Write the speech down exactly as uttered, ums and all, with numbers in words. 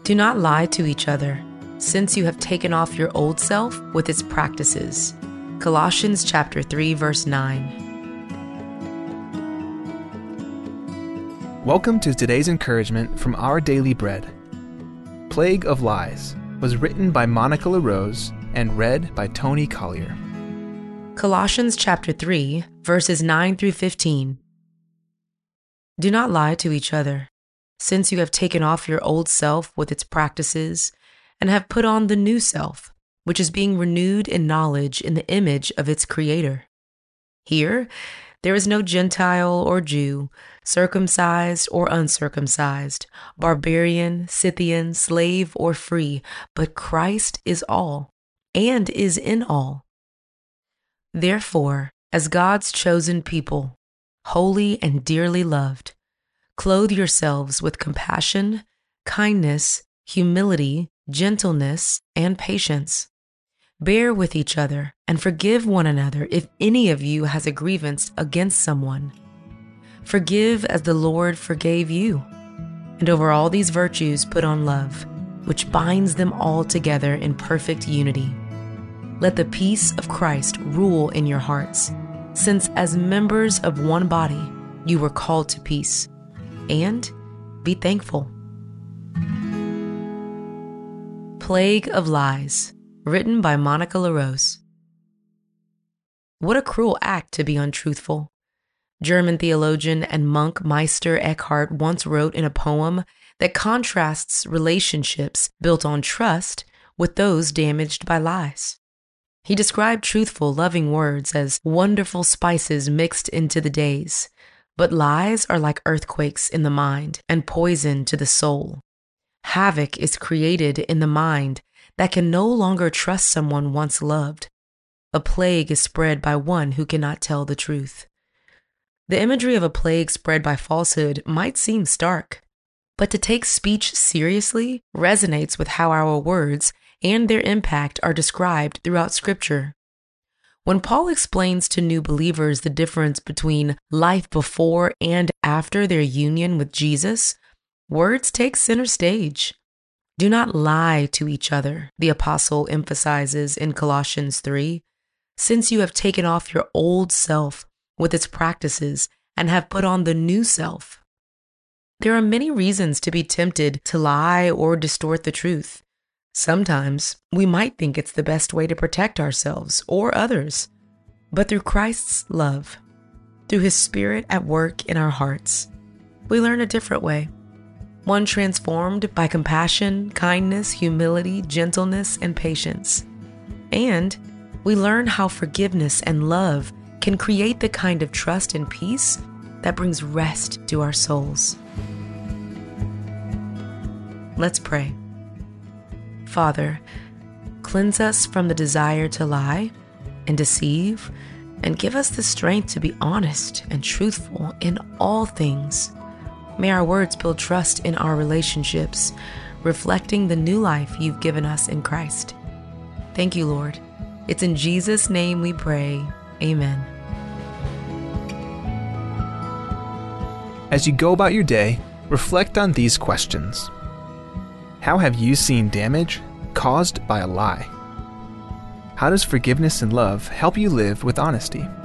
Do not lie to each other, since you have taken off your old self with its practices. Colossians chapter three, verse nine. Welcome to today's encouragement from Our Daily Bread. Plague of Lies was written by Monica LaRose and read by Tony Collier. Colossians chapter three, verses nine through fifteen. Do not lie to each other, since you have taken off your old self with its practices and have put on the new self, which is being renewed in knowledge in the image of its Creator. Here, there is no Gentile or Jew, circumcised or uncircumcised, barbarian, Scythian, slave or free, but Christ is all and is in all. Therefore, as God's chosen people, holy and dearly loved, clothe yourselves with compassion, kindness, humility, gentleness, and patience. Bear with each other and forgive one another if any of you has a grievance against someone. Forgive as the Lord forgave you. And over all these virtues put on love, which binds them all together in perfect unity. Let the peace of Christ rule in your hearts, since as members of one body you were called to peace. And be thankful. Plague of Lies, written by Monica LaRose. What a cruel act to be untruthful. German theologian and monk Meister Eckhart once wrote in a poem that contrasts relationships built on trust with those damaged by lies. He described truthful, loving words as wonderful spices mixed into the days, but lies are like earthquakes in the mind and poison to the soul. Havoc is created in the mind that can no longer trust someone once loved. A plague is spread by one who cannot tell the truth. The imagery of a plague spread by falsehood might seem stark, but to take speech seriously resonates with how our words and their impact are described throughout Scripture. When Paul explains to new believers the difference between life before and after their union with Jesus, words take center stage. Do not lie to each other, the apostle emphasizes in Colossians three, since you have taken off your old self with its practices and have put on the new self. There are many reasons to be tempted to lie or distort the truth. Sometimes we might think it's the best way to protect ourselves or others, but through Christ's love, through His Spirit at work in our hearts, we learn a different way. One transformed by compassion, kindness, humility, gentleness, and patience. And we learn how forgiveness and love can create the kind of trust and peace that brings rest to our souls. Let's pray. Father, cleanse us from the desire to lie and deceive, and give us the strength to be honest and truthful in all things. May our words build trust in our relationships, reflecting the new life you've given us in Christ. Thank you, Lord. It's in Jesus' name we pray. Amen. As you go about your day, reflect on these questions. How have you seen damage caused by a lie? How does forgiveness and love help you live with honesty?